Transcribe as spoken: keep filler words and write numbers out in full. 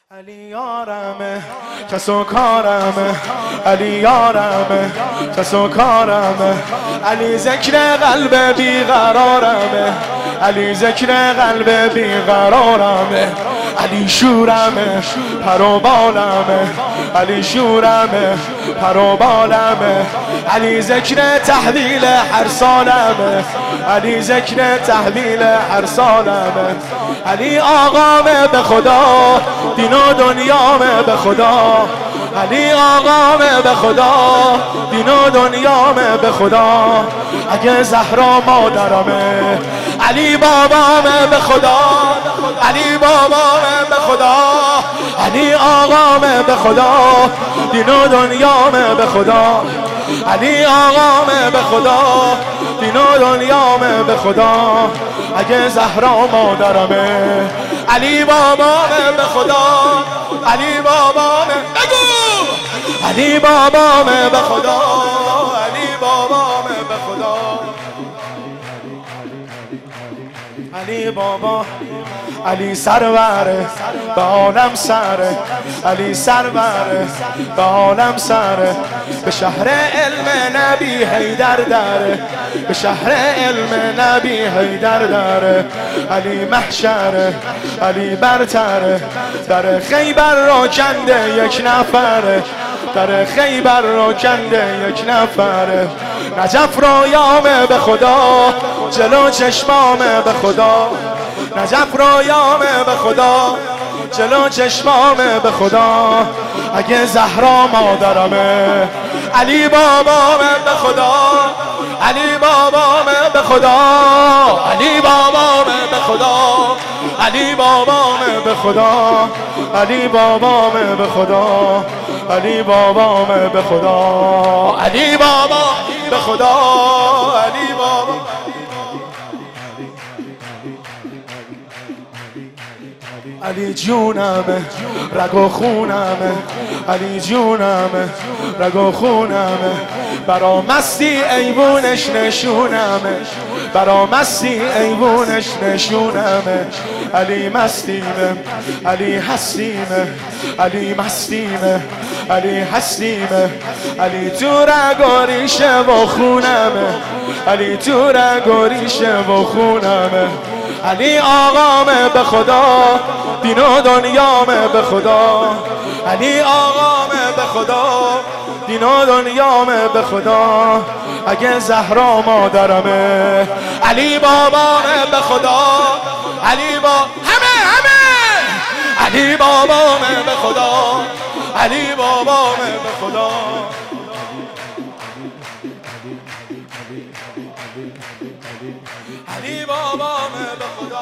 علی یارمه کس و کارمه، علی یارمه کس و کارمه، علی ذکر قلب بیقرارمه، علی ذکر قلب بیقرارمه، علی شورمه پرو بالمه، علی شورمه پرو بالمه، علی ذکر تحویل هر سالمه، علی ذکر تحویل هر سالمه، علی آقامه به خدا دین و دنیامه به خدا، علی آقامه به خدا دین و دنیامه به خدا، اگه زهرا مادرمه علی بابامه به خدا، علی بابامه به خدا، علی آقامه به خدا دین و دنیامه به خدا، علی آقامه به خدا دین و دنیامه به خدا، اگه زهرا مادرمه علی بابامه به خدا، علی بابامه بگو، علی بابامه به خدا، علی بابامه به خدا، علی بابا، علی سروره به عالم سره، علی سروره به عالم سره، به شهر علم نبی حیدر داره، به شهر علم نبی حیدر داره، علی محشره علی برتره، در خیبر را کنده یک نفره، در خیبر را کنده یک نفره، نجف را یامه به خدا جلو چشمامه به خدا، نجف را یامه به خدا جلو چشمامه به خدا، اگه زهرا مادرمه علی بابامه به خدا، علی بابامه به خدا، علی بابامه به خدا، علی بابامه به خدا، علی بابامه به خدا، علی بابامه به خدا، علی بابا به خدا، علی بابا، علی جونمه رگ و خونمه، علی جونمه رگ و خونمه، برا مستی ایوونش نشونمه، برا مستی ایوونش نشونمه، علی مستیمه علی هستیمه، علی مستیمه علی هستیمه، علی تو رگاریشه و خونمه، علی تو رگاریشه و خونمه، علی آقامه به خدا دین و دنیامه به خدا، علی آقامه به خدا دین و دنیامه به خدا، اگه زهرا مادرمه علی بابامه به خدا، علی با همه همه علی بابامه به خدا، علی بابامه به خدا، علی بابامه به خدا.